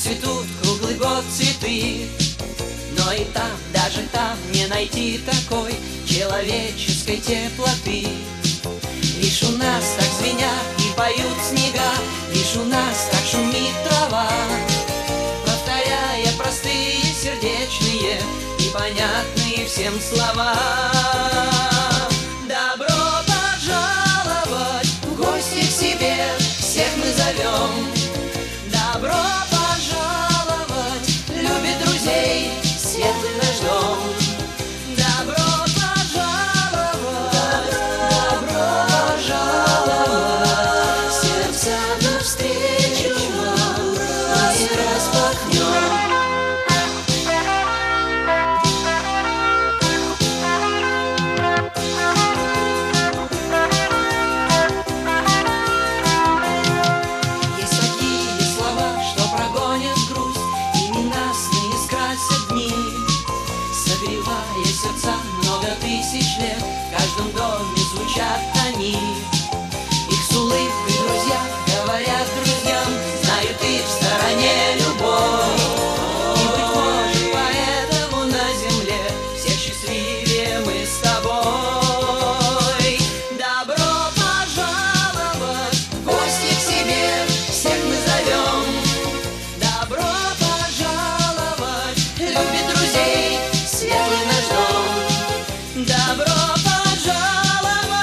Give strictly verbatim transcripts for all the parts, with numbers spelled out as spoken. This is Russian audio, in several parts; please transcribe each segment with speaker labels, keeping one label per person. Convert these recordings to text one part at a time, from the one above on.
Speaker 1: цветут круглый год цветы, но и там, даже там не найти такой человеческой теплоты. Лишь у нас так звенят и поют снега, лишь у нас так шумит трава, повторяя простые, сердечные и понятные всем слова. Добро пожаловать в гости к себе, всех мы зовем. Добро пожаловать, любит друзей, светлый наш дом. Добро пожаловать, добро пожаловать, сердца навстречу вам мы распахнем. Согревая сердца много тысяч лет, в каждом доме звучат они. Их с улыбкой друзья говорят друзьям: знаю, ты в стороне любовь. И, быть может, поэтому на земле все счастливее мы с тобой. Добро пожаловать в гости к себе, всех мы зовем. Добро пожаловать, любит друзей, светлый наш дом. Добро пожаловать,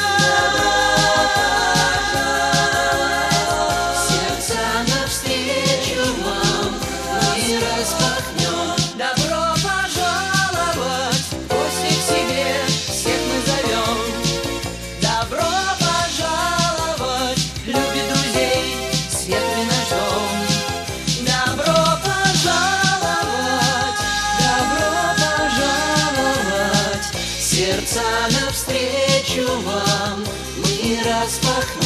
Speaker 1: сердца навстречу вам мы распахнем. Добро пожаловать, гости к себе, всех мы зовем. Добро пожаловать, любит друзей, светлый наш дом. Добро пожаловать, добро пожаловать, сердца навстречу вам мы распахнем.